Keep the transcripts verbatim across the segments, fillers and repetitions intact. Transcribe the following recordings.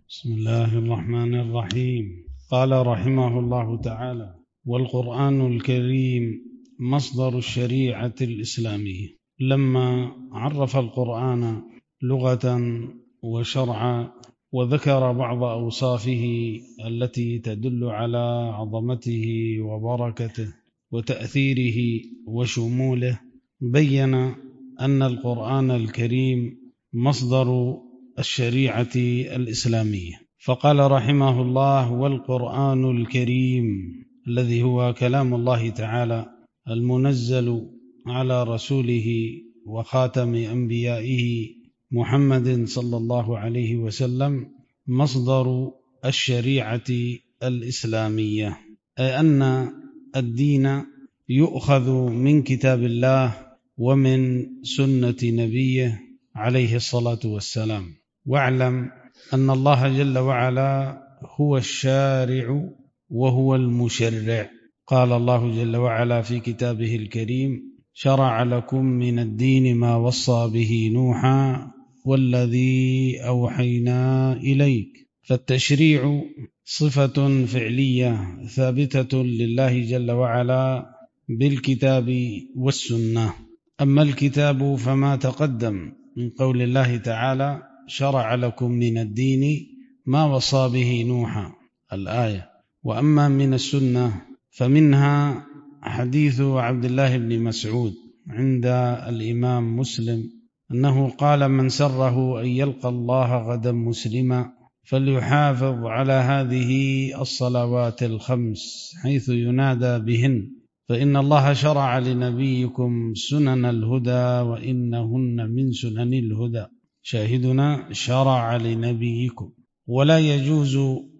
بسم الله الرحمن الرحيم. قال رحمه الله تعالى: والقرآن الكريم مصدر الشريعة الإسلامية. لما عرف القرآن لغة وشرعا وذكر بعض أوصافه التي تدل على عظمته وبركته وتأثيره وشموله، بين أن القرآن الكريم مصدر الشريعة الإسلامية. فقال رحمه الله: والقرآن الكريم، الذي هو كلام الله تعالى المنزل على رسوله وخاتم أنبيائه محمد صلى الله عليه وسلم، مصدر الشريعة الإسلامية، أي أن الدين يؤخذ من كتاب الله ومن سنة نبيه عليه الصلاة والسلام. واعلم أن الله جل وعلا هو الشارع وهو المشرع. قال الله جل وعلا في كتابه الكريم: شرع لكم من الدين ما وصى به نوحا والذي أوحينا إليك. فالتشريع صفة فعلية ثابتة لله جل وعلا بالكتاب والسنة. أما الكتاب فما تقدم من قول الله تعالى: شرع لكم من الدين ما وصى به نوحا، الآية. وأما من السنة فمنها حديث عبد الله بن مسعود عند الإمام مسلم أنه قال: من سره أن يلقى الله غدا مسلما فليحافظ على هذه الصلوات الخمس حيث ينادى بهن، فإن الله شرع لنبيكم سنن الهدى وإنهن من سنن الهدى. شاهدنا: شرع لنبيكم. ولا يجوز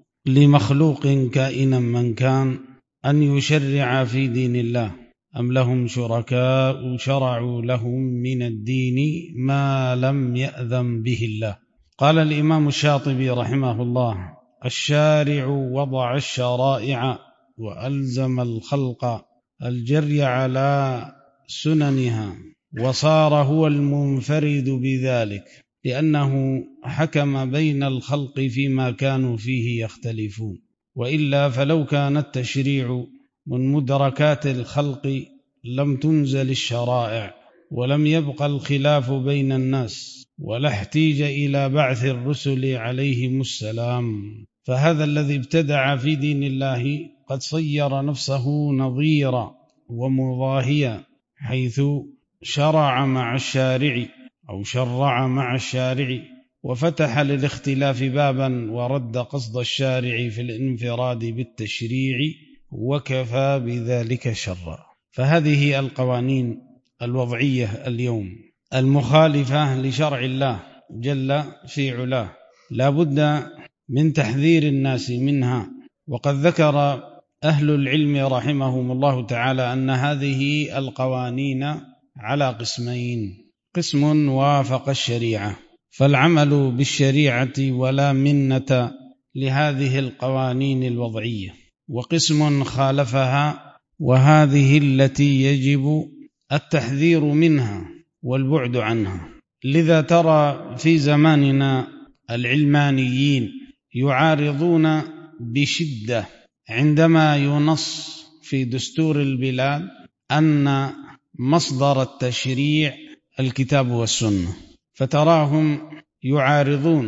لمخلوق كائنا من كان أن يشرع في دين الله. أم لهم شركاء شرعوا لهم من الدين ما لم يأذن به الله. قال الإمام الشاطبي رحمه الله: الشارع وضع الشرائع وألزم الخلق الجري على سننها، وصار هو المنفرد بذلك، لأنه حكم بين الخلق فيما كانوا فيه يختلفون. وإلا فلو كان التشريع من مدركات الخلق لم تنزل الشرائع ولم يبقى الخلاف بين الناس ولا احتيج إلى بعث الرسل عليهم السلام. فهذا الذي ابتدع في دين الله قد صير نفسه نظيرا ومضاهيا، حيث شرع مع الشارع أو شرع مع الشارع، وفتح للاختلاف بابا ورد قصد الشارع في الانفراد بالتشريع، وكفى بذلك شرا. فهذه القوانين الوضعية اليوم المخالفة لشرع الله جل في علاه لا بد من تحذير الناس منها. وقد ذكر أهل العلم رحمهم الله تعالى أن هذه القوانين على قسمين: قسم وافق الشريعة فالعمل بالشريعة ولا منة لهذه القوانين الوضعية، وقسم خالفها وهذه التي يجب التحذير منها والبعد عنها. لذا ترى في زماننا العلمانيين يعارضون بشدة عندما ينص في دستور البلاد أن مصدر التشريع الكتاب والسنة، فتراهم يعارضون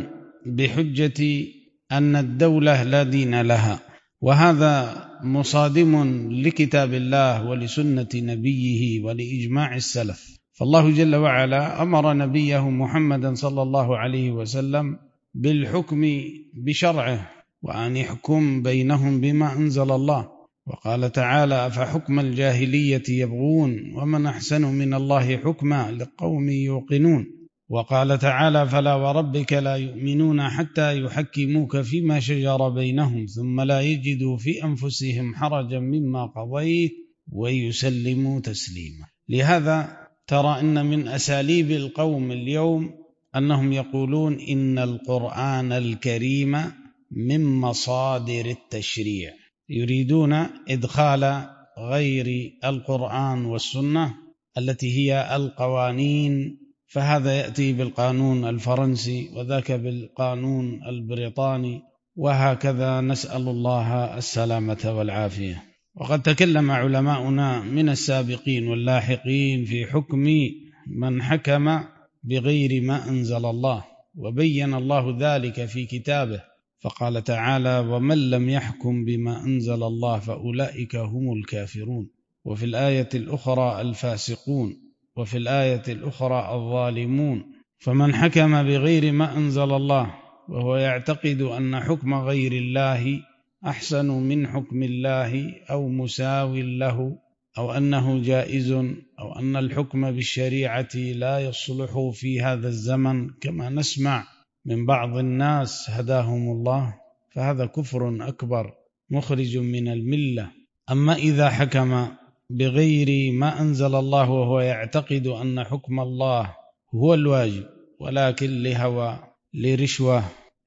بحجة أن الدولة لا دين لها، وهذا مصادم لكتاب الله ولسنة نبيه ولإجماع السلف. فالله جل وعلا أمر نبيه محمدا صلى الله عليه وسلم بالحكم بشرعه، وأن يحكم بينهم بما أنزل الله. وقال تعالى: أفحكم الجاهلية يبغون ومن أحسن من الله حكما لقوم يوقنون. وقال تعالى: فلا وربك لا يؤمنون حتى يحكموك فيما شجر بينهم ثم لا يجدوا في أنفسهم حرجا مما قضيت ويسلموا تسليما. لهذا ترى أن من أساليب القوم اليوم أنهم يقولون إن القرآن الكريم من مصادر التشريع، يريدون إدخال غير القرآن والسنة التي هي القوانين فهذا يأتي بالقانون الفرنسي وذاك بالقانون البريطاني، وهكذا نسأل الله السلامة والعافية. وقد تكلم علماؤنا من السابقين واللاحقين في حكم من حكم بغير ما أنزل الله، وبين الله ذلك في كتابه فقال تعالى: ومن لم يحكم بما أنزل الله فأولئك هم الكافرون، وفي الآية الأخرى الفاسقون، وفي الآية الأخرى الظالمون. فمن حكم بغير ما أنزل الله وهو يعتقد أن حكم غير الله أحسن من حكم الله أو مساو له، أو أنه جائز، أو أن الحكم بالشريعة لا يصلح في هذا الزمن كما نسمع من بعض الناس هداهم الله، فهذا كفر أكبر مخرج من الملة. أما إذا حكم بغير ما أنزل الله وهو يعتقد أن حكم الله هو الواجب، ولكن لهوى، لرشوة،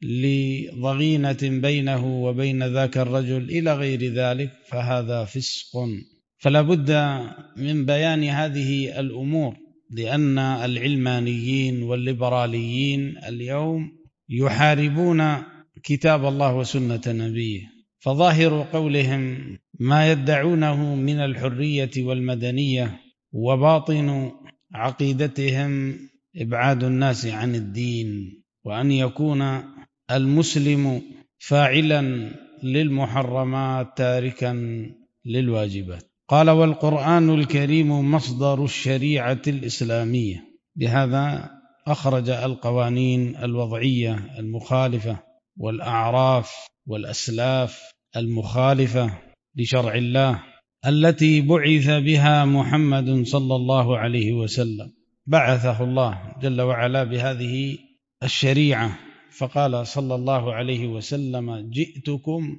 لضغينة بينه وبين ذاك الرجل إلى غير ذلك، فهذا فسق. فلا بد من بيان هذه الأمور، لأن العلمانيين والليبراليين اليوم يحاربون كتاب الله وسنة نبيه، فظاهر قولهم ما يدعونه من الحرية والمدنية، وباطن عقيدتهم إبعاد الناس عن الدين، وأن يكون المسلم فاعلا للمحرمات تاركا للواجبات. قال: والقرآن الكريم مصدر الشريعة الإسلامية. بهذا أخرج القوانين الوضعية المخالفة والأعراف والأسلاف المخالفة لشرع الله التي بعث بها محمد صلى الله عليه وسلم. بعثه الله جل وعلا بهذه الشريعة، فقال صلى الله عليه وسلم: جئتكم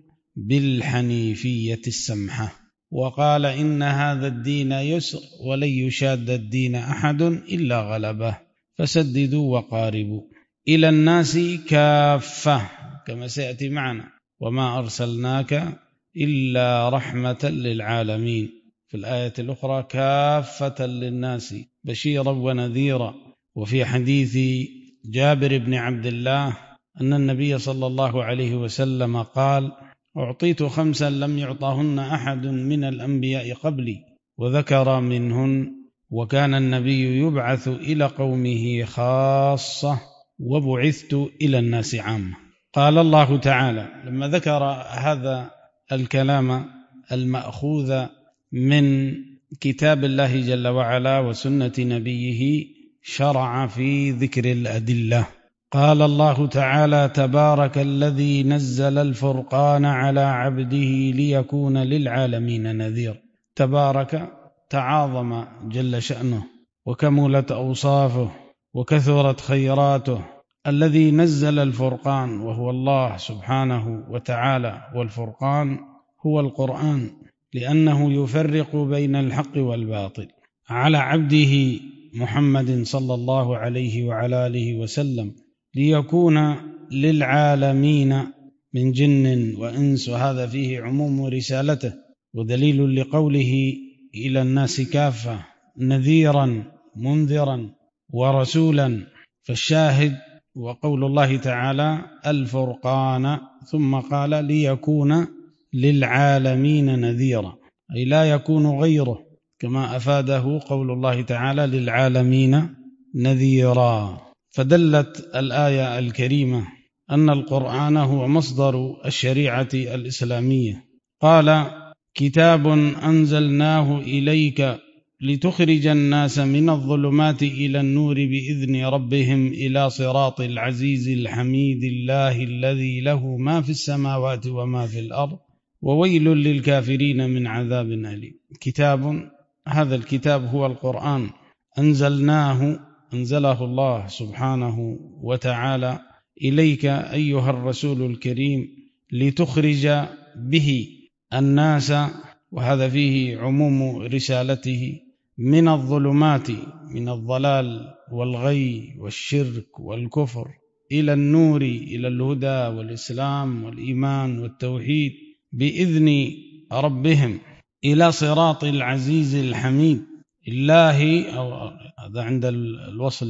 بالحنيفية السمحة، وقال: إن هذا الدين يسر ولن يشاد الدين أحد إلا غلبه، فسددوا وقاربوا إلى الناس كافة، كما سيأتي معنا: وما أرسلناك إلا رحمة للعالمين. في الآية الأخرى: كافة للناس بشيرا ونذيرا. وفي حديث جابر بن عبد الله أن النبي صلى الله عليه وسلم قال: أعطيت خمسا لم يعطهن أحد من الأنبياء قبلي، وذكر منهن: وكان النبي يبعث إلى قومه خاصة، وبعثت إلى الناس عامة. قال الله تعالى لما ذكر هذا الكلام المأخوذ من كتاب الله جل وعلا وسنة نبيه، شرع في ذكر الأدلة. قال الله تعالى: تبارك الذي نزل الفرقان على عبده ليكون للعالمين نذير. تبارك، تعاظم جل شأنه وكملت أوصافه وكثرت خيراته، الذي نزل الفرقان وهو الله سبحانه وتعالى، والفرقان هو القرآن، لأنه يفرق بين الحق والباطل، على عبده محمد صلى الله عليه وعلى آله وسلم، ليكون للعالمين من جن وإنس، وهذا فيه عموم رسالته، ودليل لقوله إلى الناس كافة، نذيرا منذرا ورسولا. فالشاهد وقول الله تعالى الفرقان، ثم قال: ليكون للعالمين نذيرا، أي لا يكون غيره، كما أفاده قول الله تعالى: للعالمين نذيرا. فدلت الآية الكريمة أن القرآن هو مصدر الشريعة الإسلامية. قال: كتاب أنزلناه إليك لتخرج الناس من الظلمات إلى النور بإذن ربهم إلى صراط العزيز الحميد، الله الذي له ما في السماوات وما في الأرض، وويل للكافرين من عذاب أليم. كتاب، هذا الكتاب هو القرآن، أنزلناه، أنزله الله سبحانه وتعالى إليك أيها الرسول الكريم، لتخرج به الناس، وهذا فيه عموم رسالته، من الظلمات، من الضلال والغي والشرك والكفر، إلى النور، إلى الهدى والإسلام والإيمان والتوحيد، بإذن ربهم، إلى صراط العزيز الحميد. الله، أو هذا عند الوصل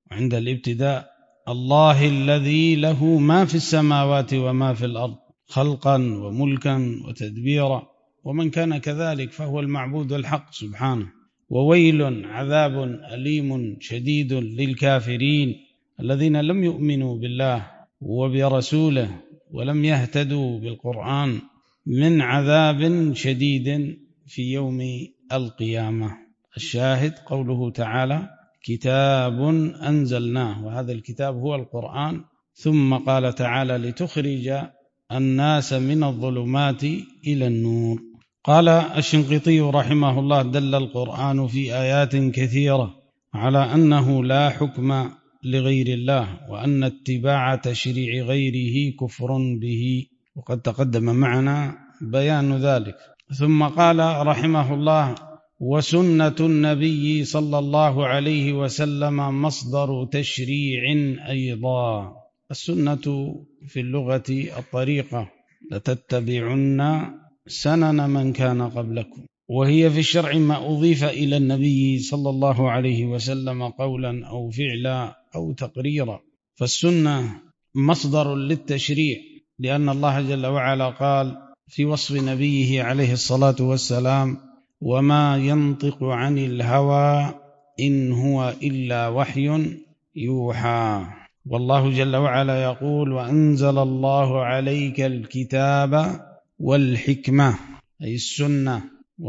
عند الابتداء: الله الذي له ما في السماوات وما في الأرض خلقا وملكا وتدبيرا، ومن كان كذلك فهو المعبود الحق سبحانه. وويل عذاب أليم شديد للكافرين الذين لم يؤمنوا بالله وبرسوله ولم يهتدوا بالقرآن من عذاب شديد في يوم القيامة. الشاهد قوله تعالى: كتاب أنزلناه، وهذا الكتاب هو القرآن. ثم قال تعالى: لتخرج الناس من الظلمات إلى النور. قال الشنقيطي رحمه الله: دل القرآن في آيات كثيرة على أنه لا حكم لغير الله، وأن اتباع تشريع غيره كفر به، وقد تقدم معنا بيان ذلك. ثم قال رحمه الله: وسنة النبي صلى الله عليه وسلم مصدر تشريع أيضا. السنة في اللغة الطريقة، لتتبعن سنن من كان قبلكم، وهي في الشرع ما أضيف إلى النبي صلى الله عليه وسلم قولا أو فعلا أو تقريرا. فالسنة مصدر للتشريع، لأن الله جل وعلا قال في وصف نبيه عليه الصلاة والسلام: وما ينطق عن الهوى إن هو إلا وحي يوحى. والله جل وعلا يقول: وأنزل الله عليك الكتاب والحكمة، أي السنة.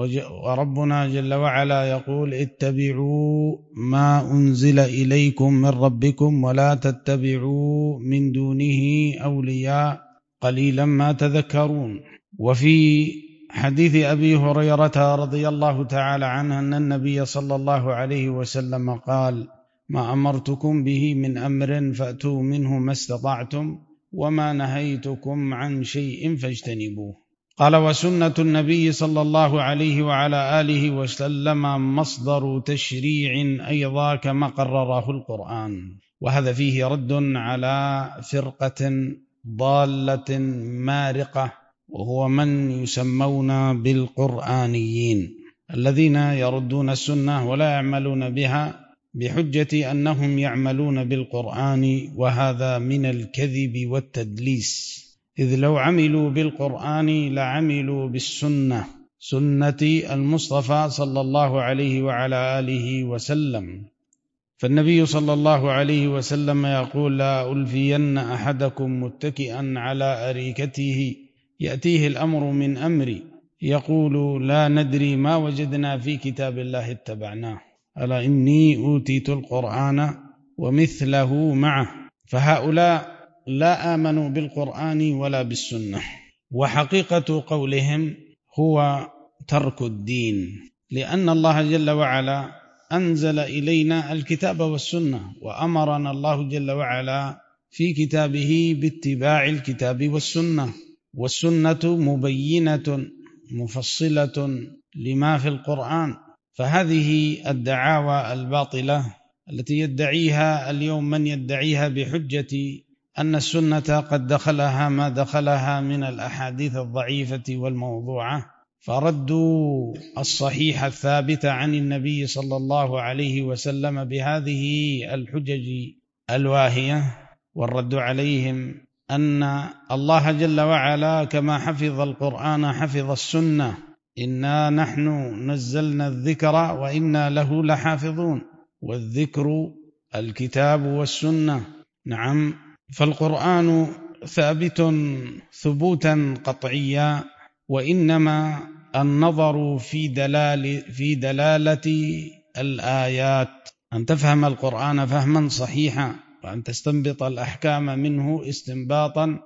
وربنا جل وعلا يقول: اتبعوا ما أنزل إليكم من ربكم ولا تتبعوا من دونه أولياء قليلا ما تذكرون. وفي حديث أبي هريرة رضي الله تعالى عنه أن النبي صلى الله عليه وسلم قال: ما أمرتكم به من أمر فأتوا منه ما استطعتم، وما نهيتكم عن شيء فاجتنبوه. قال: وسنة النبي صلى الله عليه وعلى آله وسلم مصدر تشريع أيضا كما قرره القرآن. وهذا فيه رد على فرقة ضالة مارقة، وهو من يسمون بالقرآنيين، الذين يردون السنة ولا يعملون بها بحجة أنهم يعملون بالقرآن، وهذا من الكذب والتدليس، إذ لو عملوا بالقرآن لعملوا بالسنة، سنة المصطفى صلى الله عليه وعلى آله وسلم. فالنبي صلى الله عليه وسلم يقول: لا ألفين أحدكم متكئا على أريكته يأتيه الأمر من أمري يقول: لا ندري ما وجدنا في كتاب الله اتبعناه، ألا إني أوتيت القرآن ومثله معه. فهؤلاء لا آمنوا بالقرآن ولا بالسنة، وحقيقة قولهم هو ترك الدين، لأن الله جل وعلا أنزل إلينا الكتاب والسنة، وأمرنا الله جل وعلا في كتابه باتباع الكتاب والسنة، والسنة مبينة مفصلة لما في القرآن. فهذه الدعاوى الباطلة التي يدعيها اليوم من يدعيها بحجة أن السنة قد دخلها ما دخلها من الأحاديث الضعيفة والموضوعة، فردوا الصحيح الثابت عن النبي صلى الله عليه وسلم بهذه الحجج الواهية. والرد عليهم أن الله جل وعلا كما حفظ القرآن حفظ السنة: إنا نحن نزلنا الذكر وإنا له لحافظون. والذكر الكتاب والسنة. نعم، فالقرآن ثابت ثبوتا قطعيا، وإنما النظر في دلالة في دلالة الآيات، أن تفهم القرآن فهما صحيحا، وأن تستنبط الأحكام منه استنباطا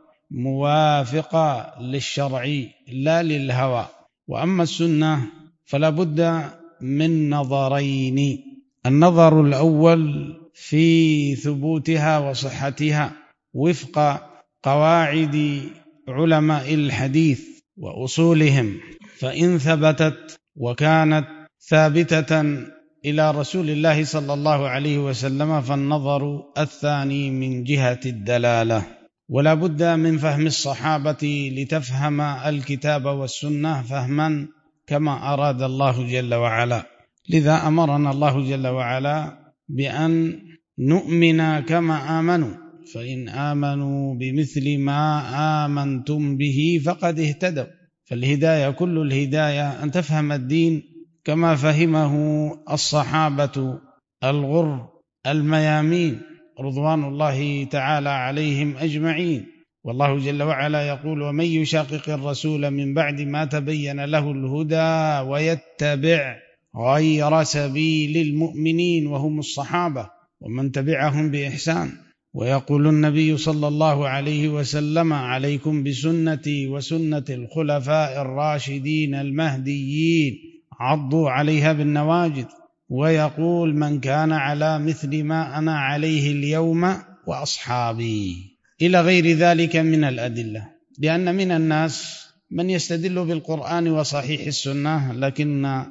موافقا للشرع لا للهوى. وأما السنة فلا بد من نظرين: النظر الأول في ثبوتها وصحتها وفق قواعد علماء الحديث وأصولهم، فإن ثبتت وكانت ثابتة إلى رسول الله صلى الله عليه وسلم فالنظر الثاني من جهة الدلالة. ولا بد من فهم الصحابة لتفهم الكتاب والسنة فهما كما أراد الله جل وعلا. لذا أمرنا الله جل وعلا بأن نؤمن كما آمنوا فإن آمنوا بمثل ما آمنتم به فقد اهتدوا. فالهداية كل الهداية أن تفهم الدين كما فهمه الصحابة الغر الميامين رضوان الله تعالى عليهم أجمعين. والله جل وعلا يقول: ومن يشاقق الرسول من بعد ما تبين له الهدى ويتبع غير سبيل المؤمنين وهم الصحابة ومن تبعهم بإحسان. ويقول النبي صلى الله عليه وسلم: عليكم بسنتي وسنة الخلفاء الراشدين المهديين عضوا عليها بالنواجذ. ويقول: من كان على مثل ما أنا عليه اليوم وأصحابي، إلى غير ذلك من الأدلة. لأن من الناس من يستدل بالقرآن وصحيح السنة لكن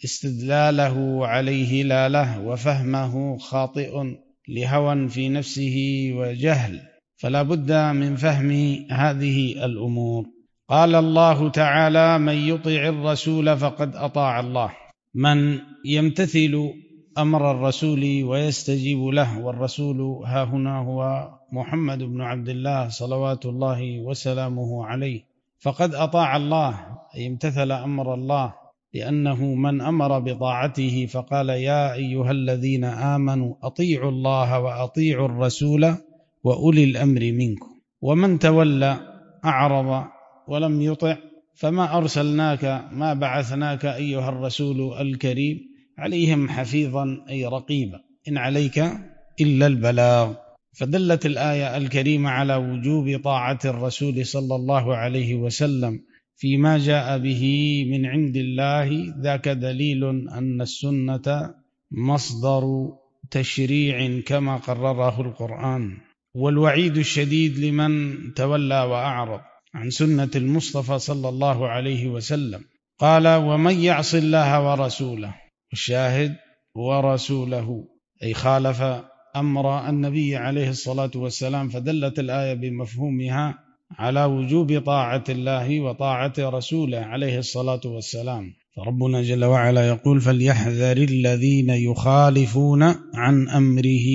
استدلاله عليه لا له وفهمه خاطئ لهوى في نفسه وجهل، فلا بد من فهم هذه الأمور. قال الله تعالى: من يطع الرسول فقد أطاع الله. من يمتثل أمر الرسول ويستجيب له، والرسول ها هنا هو محمد بن عبد الله صلوات الله وسلامه عليه، فقد أطاع الله أي امتثل أمر الله، لأنه من أمر بطاعته فقال: يا أيها الذين آمنوا أطيعوا الله وأطيعوا الرسول وأولي الأمر منكم. ومن تولى أعرض ولم يطع فما أرسلناك ما بعثناك أيها الرسول الكريم عليهم حفيظا أي رقيبا إن عليك إلا البلاغ. فدلت الآية الكريمة على وجوب طاعة الرسول صلى الله عليه وسلم فيما جاء به من عند الله. ذاك دليل أن السنة مصدر تشريع كما قرره القرآن. والوعيد الشديد لمن تولى وأعرض عن سنة المصطفى صلى الله عليه وسلم. قال: ومن يعص الله ورسوله، الشاهد ورسوله أي خالف أمر النبي عليه الصلاة والسلام. فدلت الآية بمفهومها على وجوب طاعة الله وطاعة رسوله عليه الصلاة والسلام. فربنا جل وعلا يقول: فليحذر الذين يخالفون عن أمره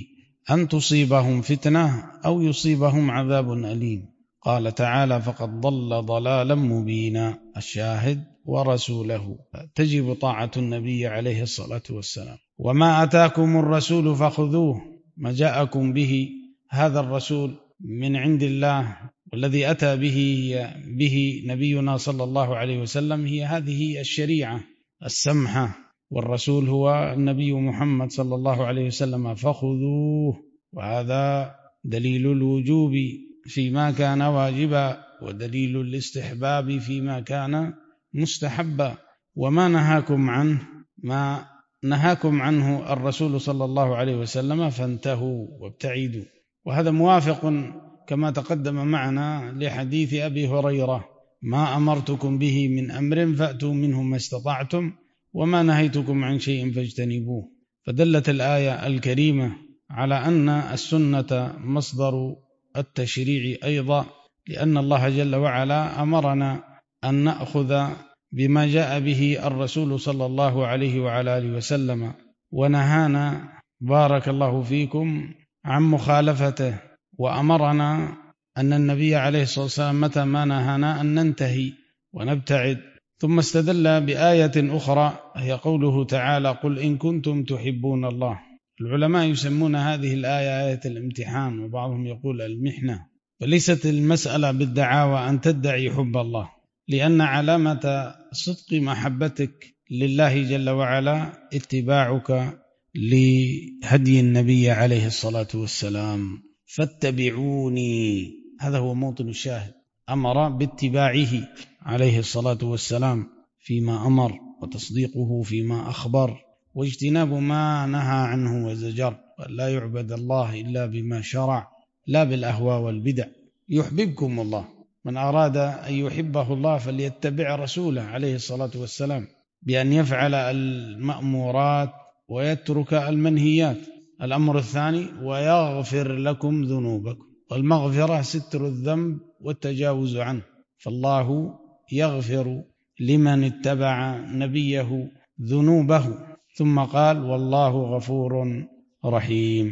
أن تصيبهم فتنة أو يصيبهم عذاب أليم. قال تعالى: فقد ضل ضلالا مبينا. الشاهد ورسوله، تجب طاعة النبي عليه الصلاة والسلام. وما أتاكم الرسول فخذوه، ما جاءكم به هذا الرسول من عند الله والذي أتى به به نبينا صلى الله عليه وسلم هي هذه الشريعة السمحة، والرسول هو النبي محمد صلى الله عليه وسلم، فخذوه. وهذا دليل الوجوب فيما كان واجبا، ودليل الاستحباب فيما كان مستحبا. وما نهاكم عنه ما نهاكم عنه الرسول صلى الله عليه وسلم فانتهوا وابتعدوا. وهذا موافق كما تقدم معنا لحديث أبي هريرة: ما أمرتكم به من أمر فأتوا منه ما استطعتم وما نهيتكم عن شيء فاجتنبوه. فدلت الآية الكريمة على أن السنة مصدر التشريع أيضا، لأن الله جل وعلا أمرنا أن نأخذ بما جاء به الرسول صلى الله عليه وعلى آله وسلم، ونهانا بارك الله فيكم عن مخالفته، وأمرنا أن النبي عليه الصلاة والسلام متى ما نهانا أن ننتهي ونبتعد. ثم استدل بآية أخرى هي قوله تعالى: قل إن كنتم تحبون الله. العلماء يسمون هذه الآية آية الامتحان، وبعضهم يقول المحنة. فليست المسألة بالدعاوى أن تدعي حب الله، لأن علامة صدق محبتك لله جل وعلا اتباعك لهدي النبي عليه الصلاة والسلام. فاتبعوني، هذا هو موطن الشاهد. أمر باتباعه عليه الصلاة والسلام فيما أمر، وتصديقه فيما أخبر، واجتناب ما نهى عنه وزجر، ولا يعبد الله إلا بما شرع لا بالأهواء والبدع. يحببكم الله. من أراد أن يحبه الله فليتبع رسوله عليه الصلاة والسلام بأن يفعل المأمورات ويترك المنهيات. الأمر الثاني: ويغفر لكم ذنوبكم. والمغفرة ستر الذنب والتجاوز عنه، فالله يغفر لمن اتبع نبيه ذنوبه. ثم قال: والله غفور رحيم.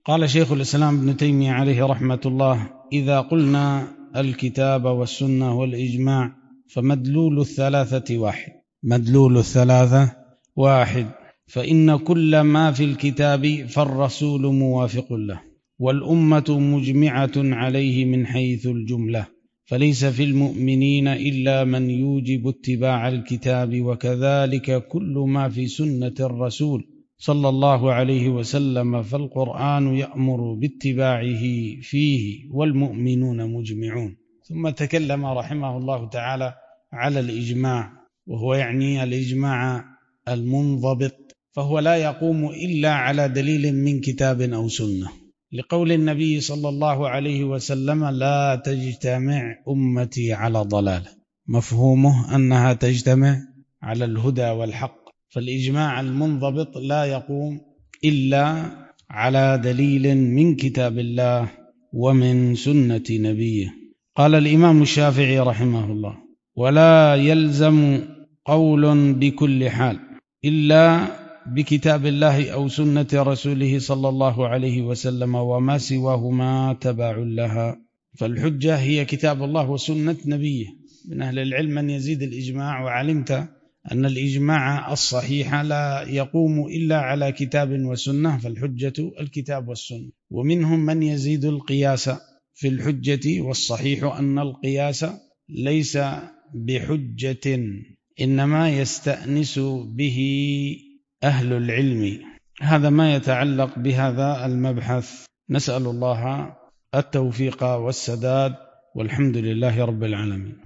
قال شيخ الإسلام ابن تيمية عليه رحمة الله: إذا قلنا الكتاب والسنة والإجماع فمدلول الثلاثة واحد، مدلول الثلاثة واحد، فإن كل ما في الكتاب فالرسول موافق له، والأمة مجمعة عليه من حيث الجملة، فليس في المؤمنين إلا من يوجب اتباع الكتاب، وكذلك كل ما في سنة الرسول صلى الله عليه وسلم، فالقرآن يأمر باتباعه فيه، والمؤمنون مجمعون. ثم تكلم رحمه الله تعالى على الإجماع، وهو يعني الإجماع المنضبط، فهو لا يقوم إلا على دليل من كتاب أو سنة، لقول النبي صلى الله عليه وسلم: لا تجتمع أمتي على ضلالة، مفهومه أنها تجتمع على الهدى والحق. فالإجماع المنضبط لا يقوم إلا على دليل من كتاب الله ومن سنة نبيه. قال الإمام الشافعي رحمه الله: ولا يلزم قول بكل حال إلا بكتاب الله أو سنة رسوله صلى الله عليه وسلم، وما سواهما تبع لها. فالحجة هي كتاب الله وسنة نبيه. من أهل العلم من يزيد الإجماع، وعلمت أن الإجماع الصحيح لا يقوم إلا على كتاب وسنة، فالحجة الكتاب والسنة. ومنهم من يزيد القياس في الحجة، والصحيح أن القياس ليس بحجة، إنما يستأنس به أهل العلم. هذا ما يتعلق بهذا المبحث. نسأل الله التوفيق والسداد، والحمد لله رب العالمين.